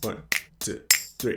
1, 2, 3.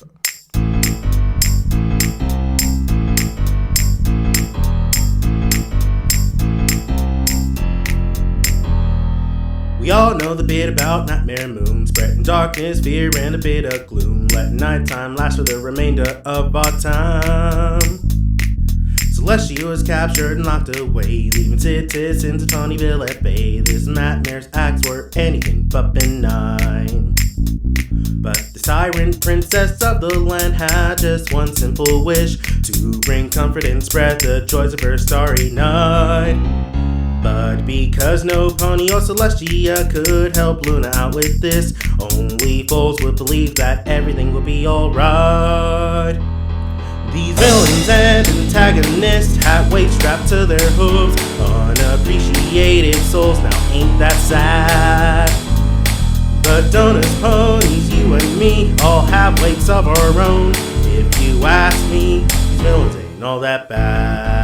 We all know the bit about nightmare moons, spreading darkness, fear, and a bit of gloom. Let nighttime last for the remainder of our time. Celestia was captured and locked away, leaving citizens of Ponyville at bay. This nightmare's acts were anything but benign. But the siren princess of the land had just one simple wish, to bring comfort and spread the joys of her starry night. But because no pony or Celestia could help Luna out with this, only fools would believe that everything would be alright. These villains and antagonists had weight strapped to their hooves, unappreciated souls, now ain't that sad? But Donna's ponies, you and me, all have weights of our own. If you ask me, these villains ain't all that bad.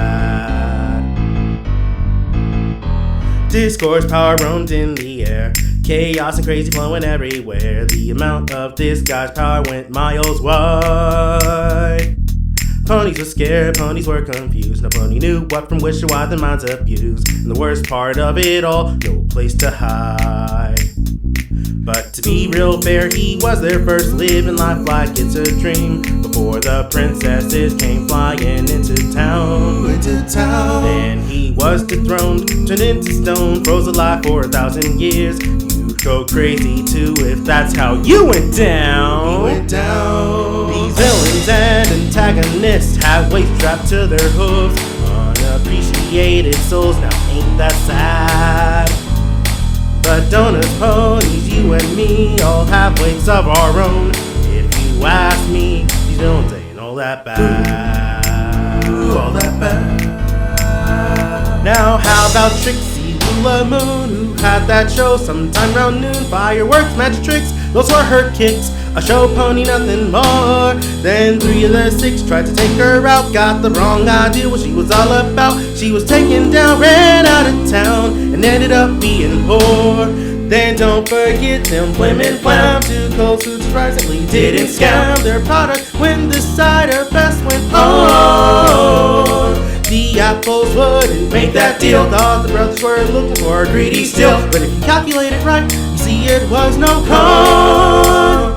Discourse power roamed in the air, chaos and crazy flowing everywhere. The amount of this guy's power went miles wide. Ponies were scared, ponies were confused. No pony knew what from which or why their minds abused. And the worst part of it all, no place to hide. But to be real fair, he was their first living life like it's a dream, before the princesses came flying into town. Then he was dethroned, turned into stone, froze alive for 1,000 years. You'd go crazy too if that's how you went down. These villains and antagonists had weight strapped to their hooves, unappreciated souls, now ain't that sad? But Donna's ponies, you and me, all have weights of our own. If you ask me, these villains ain't all that bad. All that bad. Now how about Trixie Lula Moon, who had that show sometime around noon? Fireworks, magic tricks, those were her kicks. A show pony, nothing more. Then 3 of the 6 tried to take her out, got the wrong idea what she was all about. She was taken down, ran out of town, and ended up being poor. Then don't forget them Flim and Flam, 2 cold who surprisingly didn't scam their product when the cider fest went on. The apples wouldn't make that deal, thought the brothers were looking for a greedy steal. But if you calculate it right, you see it was no con.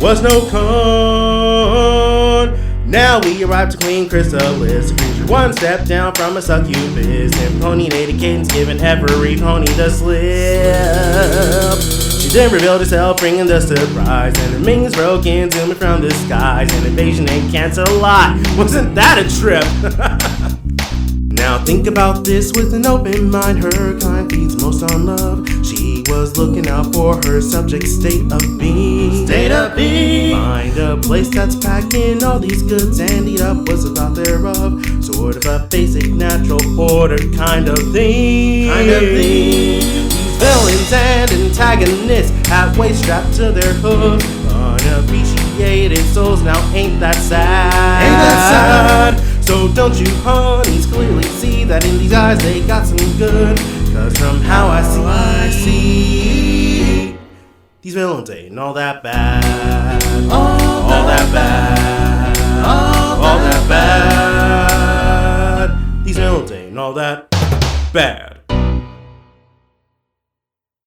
Now we arrived to Queen Chrysalis, a creature one step down from a succubus, and pony-nated kittens giving every pony the slip. She then revealed herself, bringing the surprise, and her minions broke in, zooming from the skies. An invasion ain't cancel a lot. Wasn't that a trip? Now think about this with an open mind. Her kind feeds most on love. She was looking out for her subject's state of being. Find a place that's packing all these goods and eat up what's about thereof. Sort of a basic natural order kind of thing. These villains and antagonists have weight strapped to their hooves, unappreciated souls, now ain't that sad? So don't you ponies clearly see that in these eyes they got some good? Cause from how I see, these villains ain't all that bad. All that bad. These villains ain't all that bad.